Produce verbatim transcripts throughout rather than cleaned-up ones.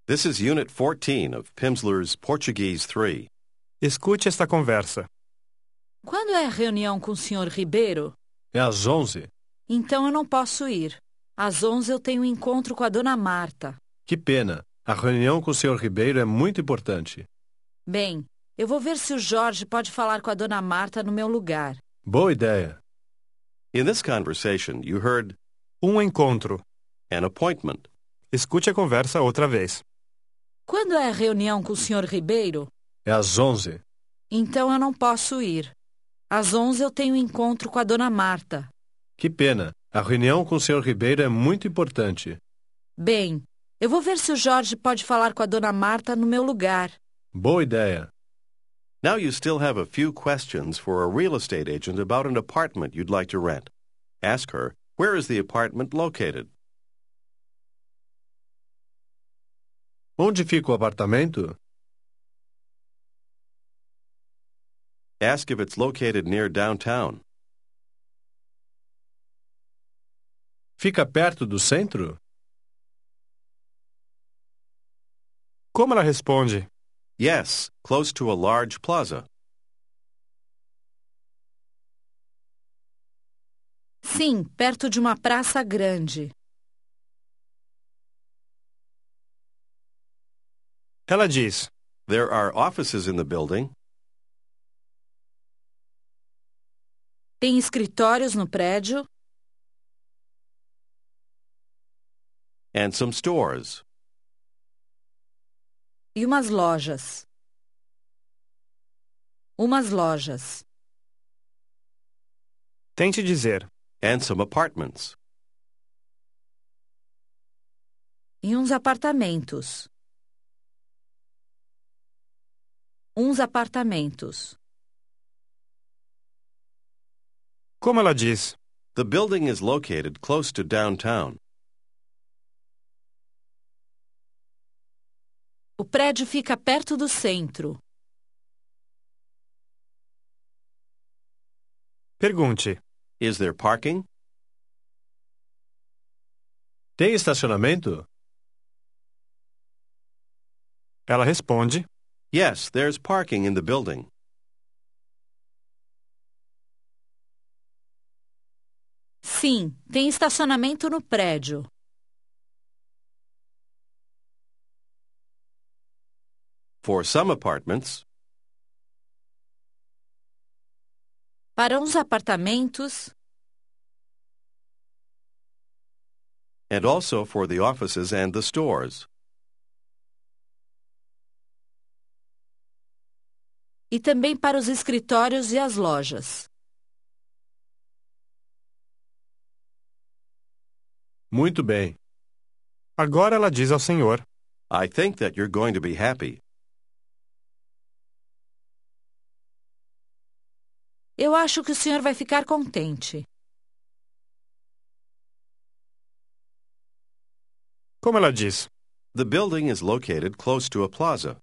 This is Unit fourteen of Pimsleur's Portuguese three. Escute esta conversa. Quando é a reunião com o senhor Ribeiro? É às onze. Então eu não posso ir. Às onze eu tenho um encontro com a dona Marta. Que pena. A reunião com o senhor Ribeiro é muito importante. Bem, eu vou ver se o Jorge pode falar com a dona Marta no meu lugar. Boa ideia. In this conversation, you heard Um encontro. an appointment. Escute a conversa outra vez. Quando é a reunião com o senhor Ribeiro? É às onze. Então eu não posso ir. Às onze eu tenho um encontro com a dona Marta. Que pena. A reunião com o senhor Ribeiro é muito importante. Bem, eu vou ver se o Jorge pode falar com a dona Marta no meu lugar. Boa ideia. Now you still have a few questions for a real estate agent about an apartment you'd like to rent. Ask her, where is the apartment located? Onde fica o apartamento? Ask if it's located near downtown. Fica perto do centro? Como ela responde? Yes, close to a large plaza. Sim, perto de uma praça grande. Ela diz: There are offices in the building Tem escritórios no prédio and some stores. e umas lojas. Umas lojas. Tente dizer. And some apartments. E uns apartamentos. Uns apartamentos. Como ela diz? The building is located close to downtown. O prédio fica perto do centro. Pergunte. Is there parking? Tem estacionamento? Ela responde: Yes, there's parking in the building. Sim, tem estacionamento no prédio. For some apartments, Para uns apartamentos and also for the offices and the stores. e também para os escritórios e as lojas. Muito bem. Agora ela diz ao senhor: I think that you're going to be happy. Eu acho que o senhor vai ficar contente. Como ela diz? The building is located close to a plaza.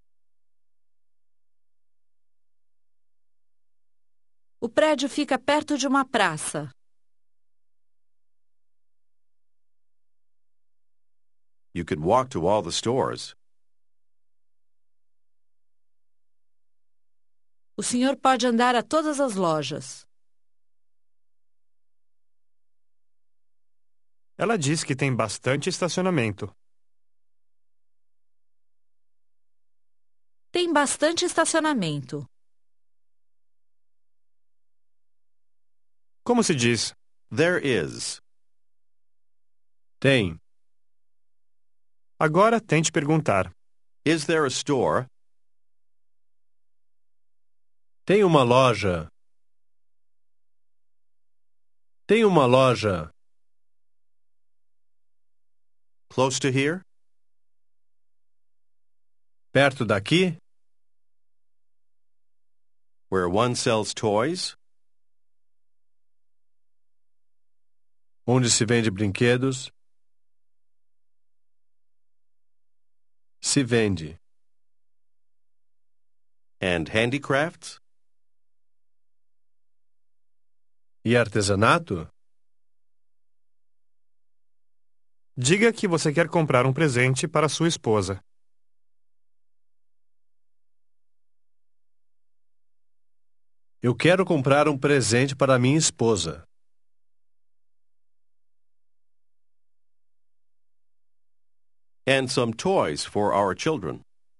O prédio fica perto de uma praça. You could walk to all the stores. O senhor pode andar a todas as lojas. Ela diz que tem bastante estacionamento. Tem bastante estacionamento. Como se diz? There is. Tem. Agora tente perguntar. Is there a store? Tem uma loja. Tem uma loja. Close to here? Perto daqui? Where one sells toys? Onde se vende brinquedos? Se vende. And handicrafts? E artesanato? Diga que você quer comprar um presente para sua esposa. Eu quero comprar um presente para minha esposa. And some toys for our children.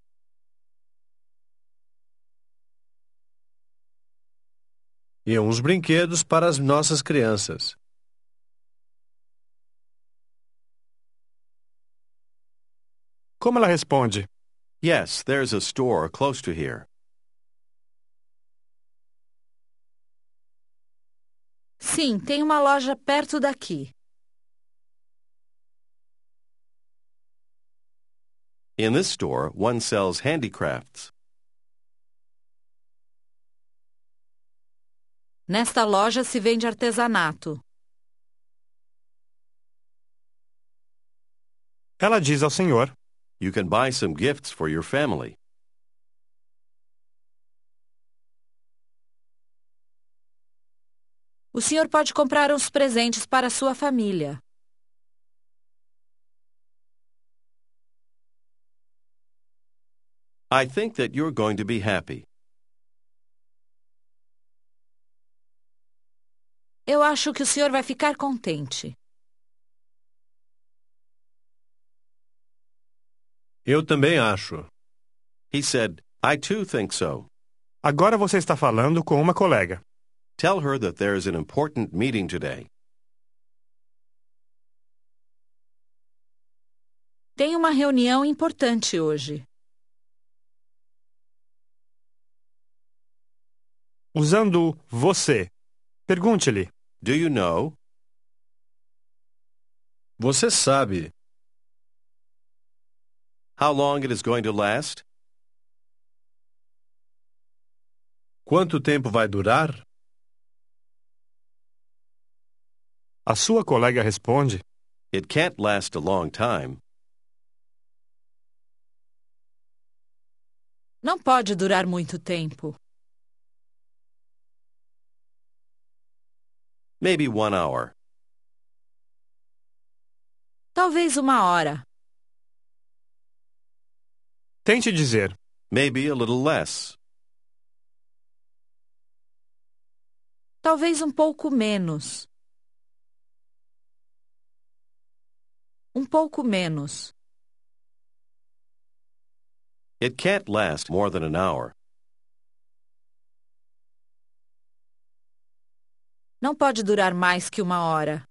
E uns brinquedos para as nossas crianças. Como ela responde? Yes, there's a store close to here. Sim, tem uma loja perto daqui. In this store, one sells handicrafts. Nesta loja se vende artesanato. Ela diz ao senhor: You can buy some gifts for your family. O senhor pode comprar uns presentes para sua família. I think that you're going to be happy. Eu acho que o senhor vai ficar contente. Eu também acho. He said, I too think so. Agora você está falando com uma colega. Tell her that there is an important meeting today. Tem uma reunião importante hoje. Usando o você, pergunte-lhe: Do you know? Você sabe. How long it is going to last? Quanto tempo vai durar? A sua colega responde: It can't last a long time. Não pode durar muito tempo. Maybe one hour. Talvez uma hora. Tente dizer: Maybe a little less. Talvez um pouco menos. Um pouco menos. It can't last more than an hour. Não pode durar mais que uma hora.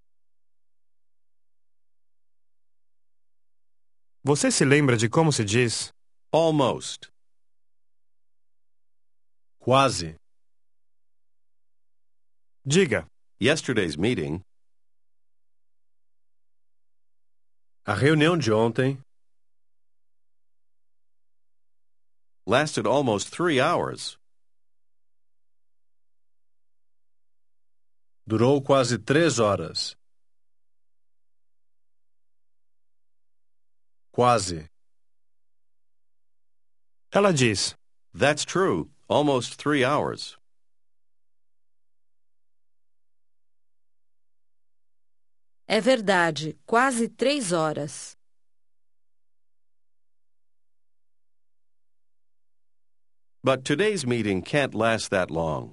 Você se lembra de como se diz? Almost. Quase. Diga: Yesterday's meeting A reunião de ontem lasted almost three hours. durou quase três horas. Quase. Ela diz: That's true. Almost three hours. É verdade, quase três horas. But today's meeting can't last that long.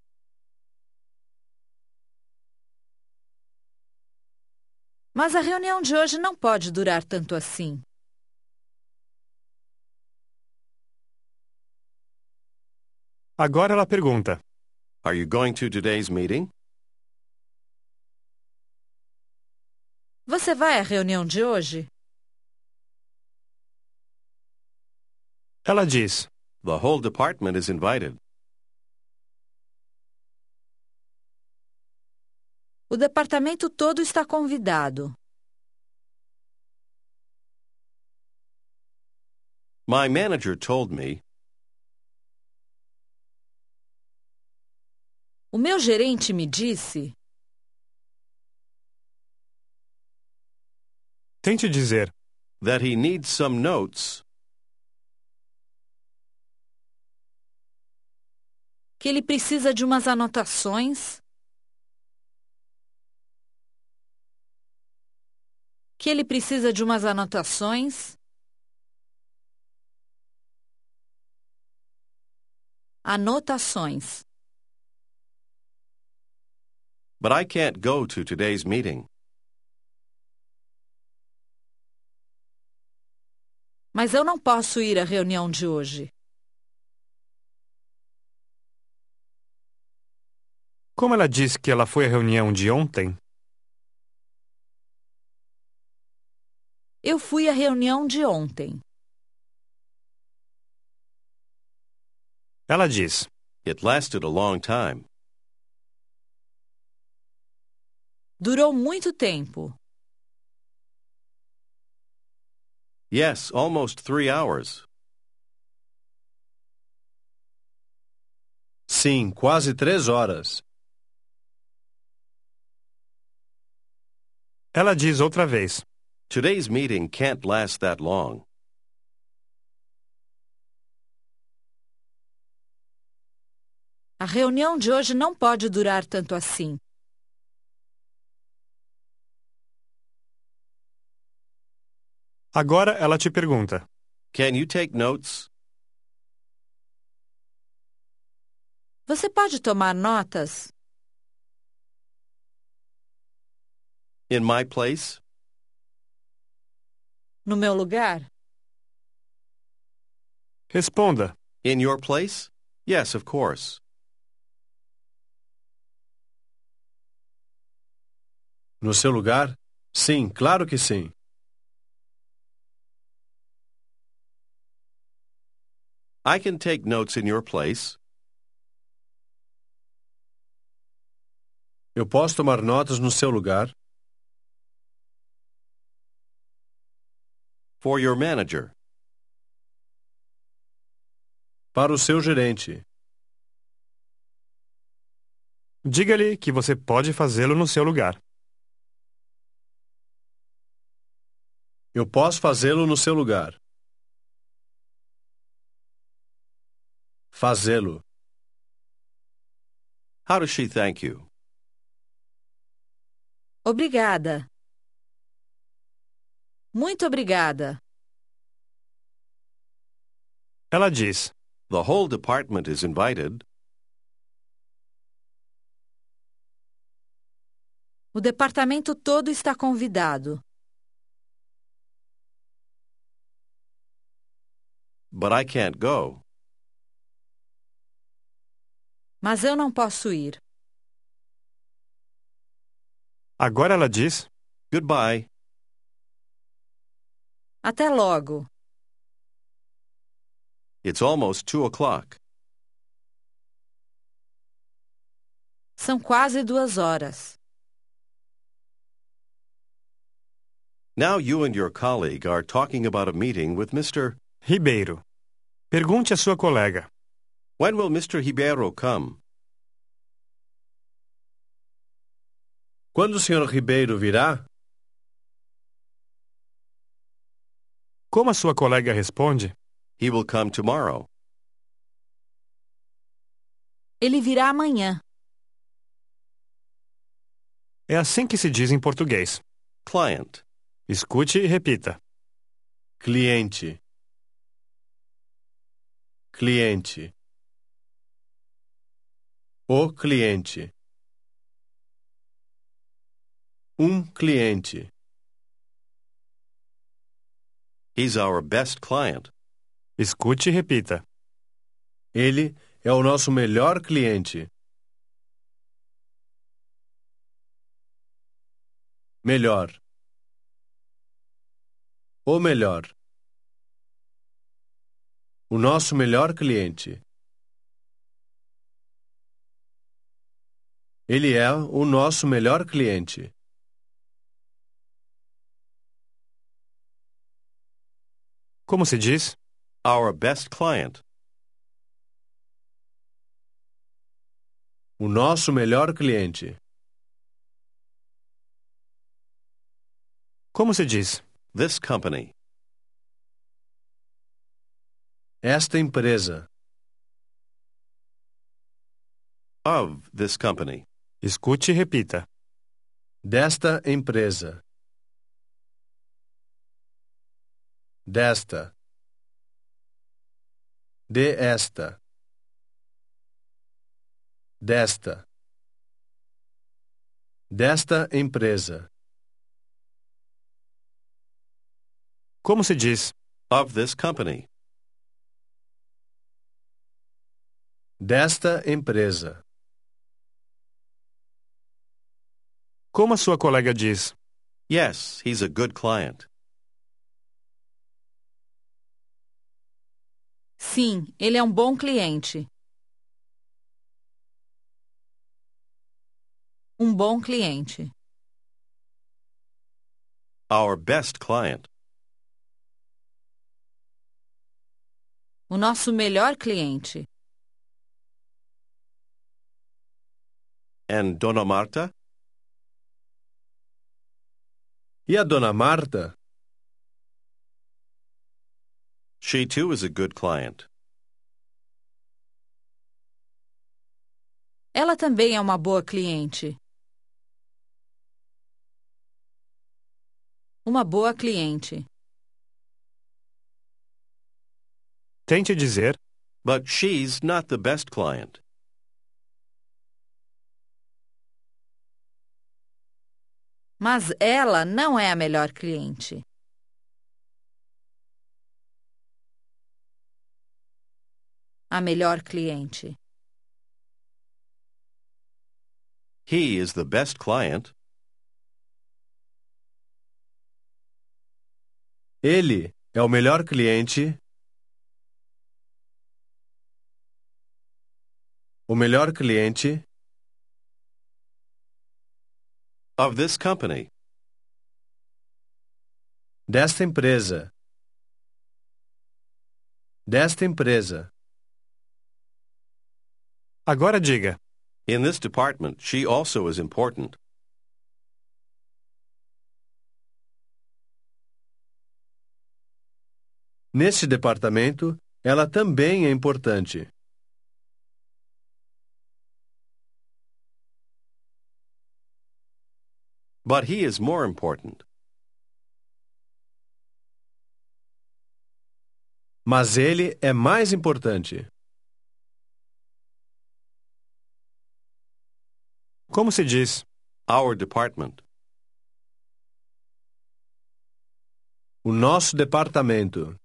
Mas a reunião de hoje não pode durar tanto assim. Agora ela pergunta: Are you going to today's meeting? Você vai à reunião de hoje? Ela diz: The whole department is invited. O departamento todo está convidado. My manager told me O meu gerente me disse. Tente dizer: that he needs some notes Que ele precisa de umas anotações. Que ele precisa de umas anotações. Anotações. But I can't go to today's meeting. Mas eu não posso ir à reunião de hoje. Como ela disse que ela foi à reunião de ontem, Eu fui à reunião de ontem. ela diz: It lasted a long time. Durou muito tempo. Yes, almost three hours. Sim, quase três horas. ela diz outra vez: Today's meeting can't last that long. A reunião de hoje não pode durar tanto assim. Agora ela te pergunta: Can you take notes? Você pode tomar notas? In my place? No meu lugar? responda. In your place? Yes, of course. No seu lugar? Sim, claro que sim. I can take notes in your place. Eu posso tomar notas no seu lugar? For your manager. Para o seu gerente. Diga-lhe que você pode fazê-lo no seu lugar. Eu posso fazê-lo no seu lugar. Fazê-lo. How does she thank you? Obrigada. Muito obrigada. Ela diz: The whole department is invited. O departamento todo está convidado. But I can't go. Mas eu não posso ir. Agora ela diz: Goodbye. Até logo. It's almost two o'clock. São quase duas horas. Now you and your colleague are talking about a meeting with Mister Ribeiro. Pergunte à sua colega: When will Mister Ribeiro come? Quando o senhor Ribeiro virá? Como a sua colega responde? He will come tomorrow. Ele virá amanhã. É assim que se diz em português. Client. Escute e repita. Cliente. Cliente. O cliente. Um cliente. He's our best client. Escute e repita. Ele é o nosso melhor cliente. Melhor. O melhor. O nosso melhor cliente. Ele é o nosso melhor cliente. Como se diz? Our best client. O nosso melhor cliente. Como se diz? This company. Esta empresa. Of this company. Escute e repita. Desta empresa. desta, de esta, desta, desta empresa, Como se diz? Of this company. desta empresa. Como a sua colega diz? Yes, he's a good client. Sim, ele é um bom cliente. Um bom cliente. Our best client. O nosso melhor cliente. And Dona Marta? E a dona Marta? She too is a good client. Ela também é uma boa cliente. Uma boa cliente. Tente dizer: But she's not the best client. Mas ela não é a melhor cliente. A melhor cliente. He is the best client. Ele é o melhor cliente. O melhor cliente Of this company. desta empresa. Desta empresa. Agora diga: In this department, she also is important. Neste departamento, ela também é importante. But he is more important. Mas ele é mais importante. Como se diz? Our department. O nosso departamento.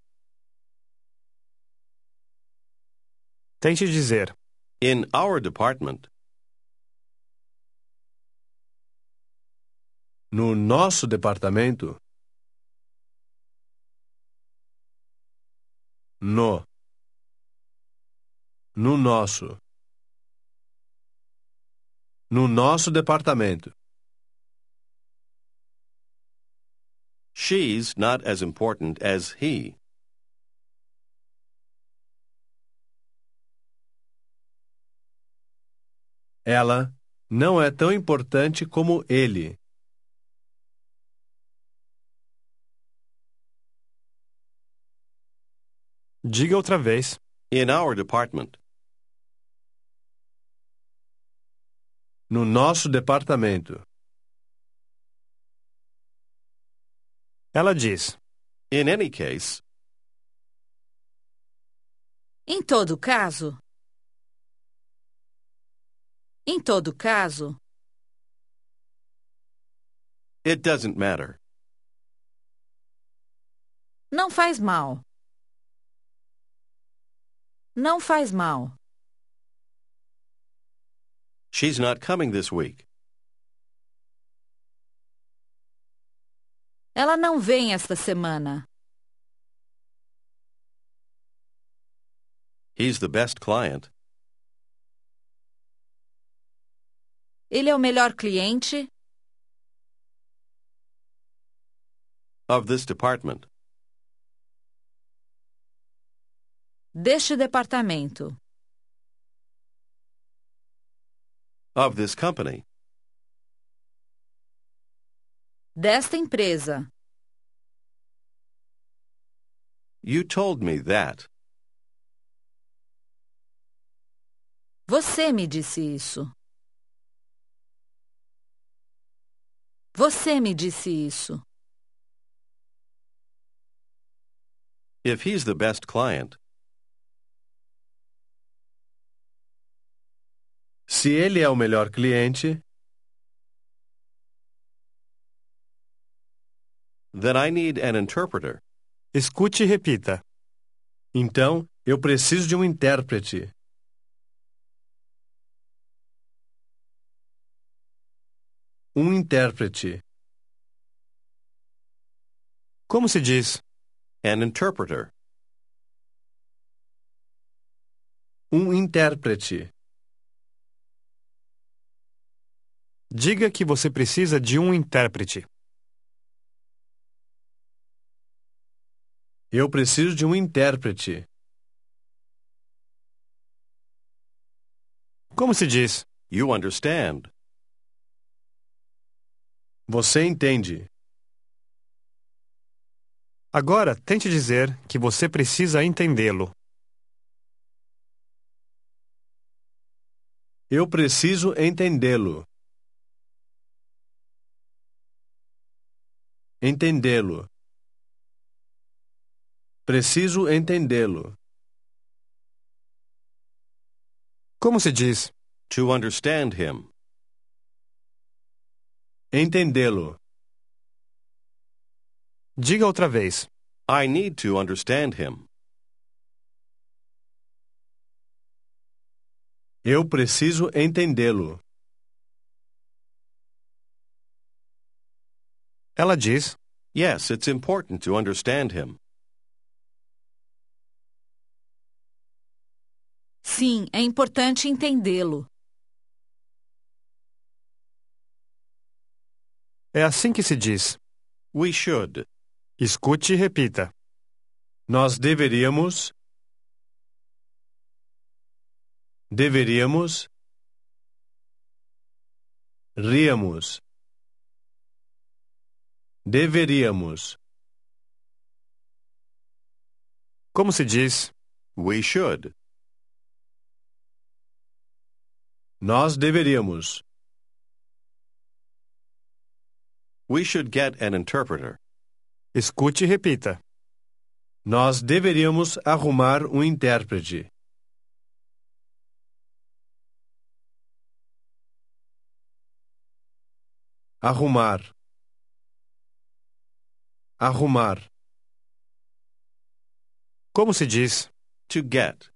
Tente dizer: In our department. No nosso departamento. No. No nosso. No nosso departamento. She's not as important as he. Ela não é tão importante como ele. Diga outra vez. In our department. No nosso departamento. Ela diz: In any case. Em todo caso. Em todo caso. It doesn't matter. Não faz mal. Não faz mal. She's not coming this week. Ela não vem esta semana. He's the best client. Ele é o melhor cliente. Of this department. Deste departamento. Of this company. Desta empresa. You told me that. Você me disse isso. Você me disse isso. If he's the best client, Se ele é o melhor cliente, then I need an interpreter. Escute e repita. então eu preciso de um intérprete. Um intérprete. Como se diz? An interpreter. Um intérprete. Diga que você precisa de um intérprete. Eu preciso de um intérprete. Como se diz? You understand. Você entende. Agora, tente dizer que você precisa entendê-lo. Eu preciso entendê-lo. Entendê-lo. Preciso entendê-lo. Como se diz? To understand him. Entendê-lo. Diga outra vez. I need to understand him. Eu preciso entendê-lo. Ela diz: Yes, it's important to understand him. Sim, é importante entendê-lo. É assim que se diz. We should. Escute e repita. Nós deveríamos. Deveríamos. Ríamos. Deveríamos. Como se diz? We should. Nós deveríamos. We should get an interpreter. Escute e repita. Nós deveríamos arrumar um intérprete. Arrumar. Arrumar. Como se diz? To get.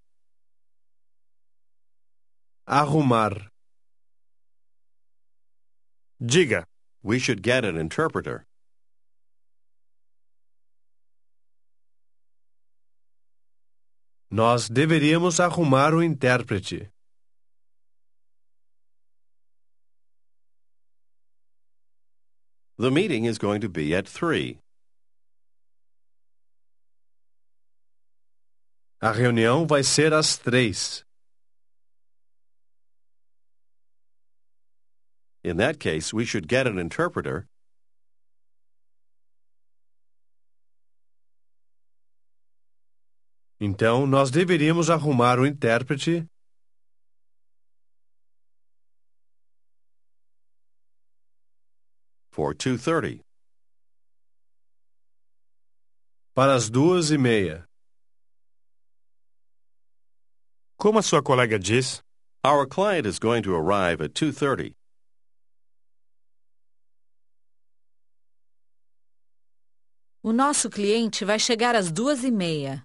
Arrumar. Diga. We should get an interpreter. Nós deveríamos arrumar um intérprete. The meeting is going to be at three. A reunião vai ser às três. In that case, we should get an interpreter. Então, nós deveríamos arrumar um intérprete For two thirty. para as duas e meia. Como a sua colega diz? Our client is going to arrive at two thirty. O nosso cliente vai chegar às duas e meia.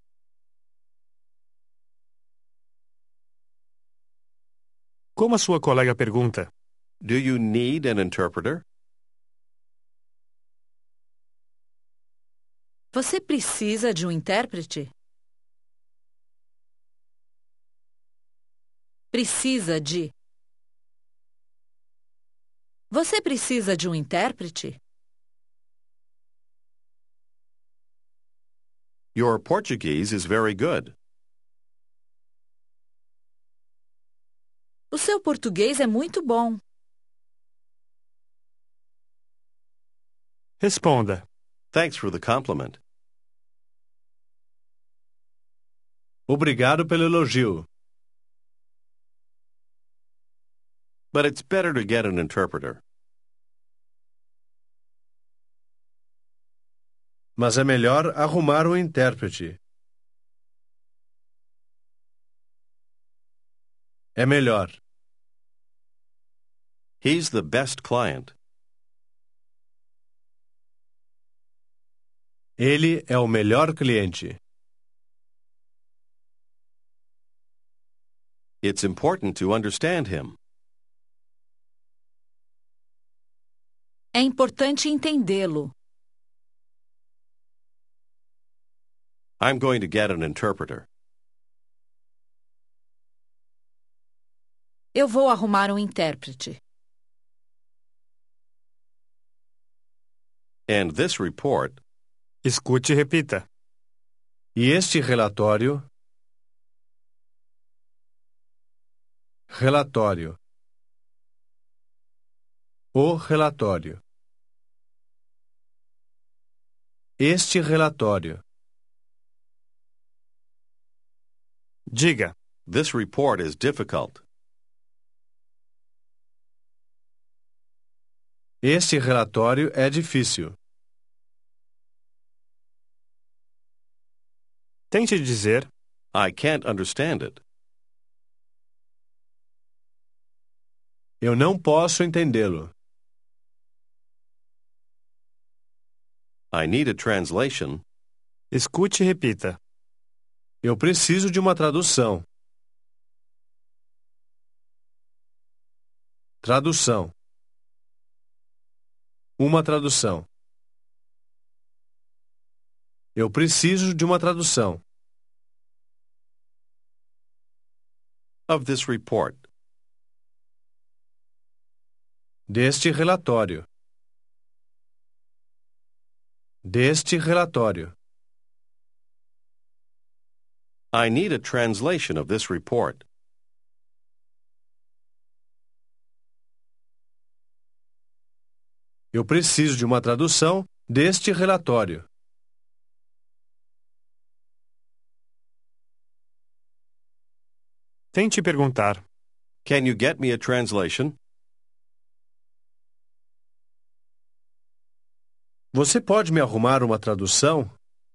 Como a sua colega pergunta? Do you need an interpreter? Você precisa de um intérprete? Precisa de. Você precisa de um intérprete? Your Portuguese is very good. O seu português é muito bom. Responda. Thanks for the compliment. Obrigado pelo elogio. But it's better to get an interpreter. mas é melhor arrumar um intérprete. É melhor. He's the best client. Ele é o melhor cliente. It's important to understand him. É importante entendê-lo. I'm going to get an interpreter. Eu vou arrumar um intérprete. And this report, Escute e repita. E este relatório... Relatório. O relatório. Este relatório. Diga. this report is difficult. Este relatório é difícil. Tente dizer. I can't understand it. Eu não posso entendê-lo. I need a translation. Escute e repita. Eu preciso de uma tradução. Tradução. Uma tradução. Eu preciso de uma tradução. Of this report. Deste relatório. Deste relatório. I need a translation of this report. Eu preciso de uma tradução deste relatório. Tente perguntar. Can you get me a translation? Você pode me arrumar uma tradução?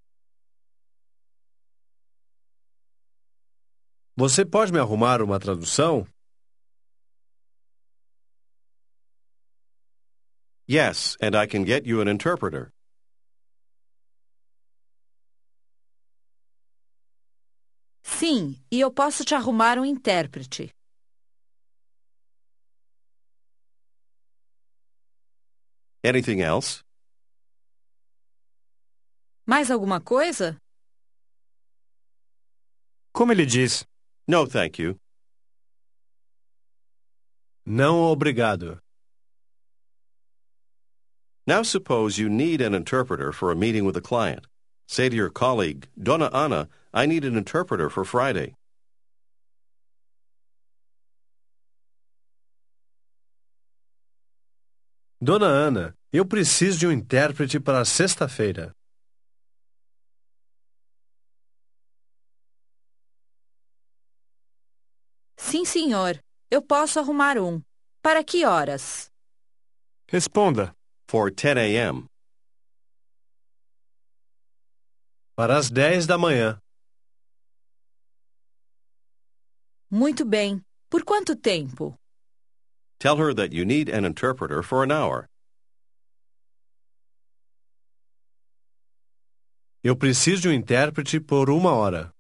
Você pode me arrumar uma tradução? Yes, and I can get you an interpreter. Sim, e eu posso te arrumar um intérprete. Anything else? Mais alguma coisa? Como ele diz? No, thank you. Não, obrigado. Now suppose you need an interpreter for a meeting with a client. Say to your colleague, Dona Ana, I need an interpreter for Friday. Dona Ana, eu preciso de um intérprete para sexta-feira. Sim, senhor. Eu posso arrumar um. Para que horas? Responda. For ten a.m. Para as dez da manhã. Muito bem. Por quanto tempo? Tell her that you need an interpreter for an hour. Eu preciso de um intérprete por uma hora.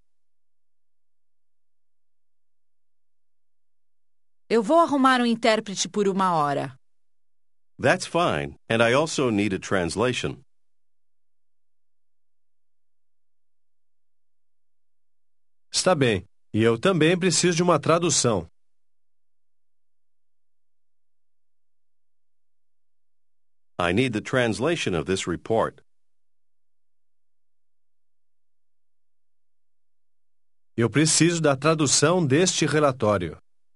Eu vou arrumar um intérprete por uma hora. That's fine, and I also need a translation. Está bem. E eu também preciso de uma tradução. I need the translation of this report. Eu preciso da tradução deste relatório.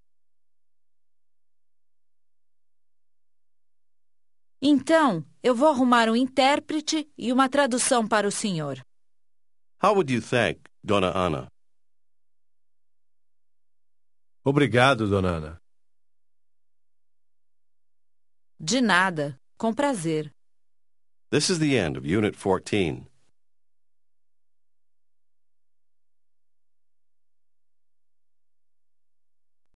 Então, eu vou arrumar um intérprete e uma tradução para o senhor. How would you thank Dona Ana? Obrigado, Dona Ana. De nada. Com prazer. This is the end of Unit fourteen.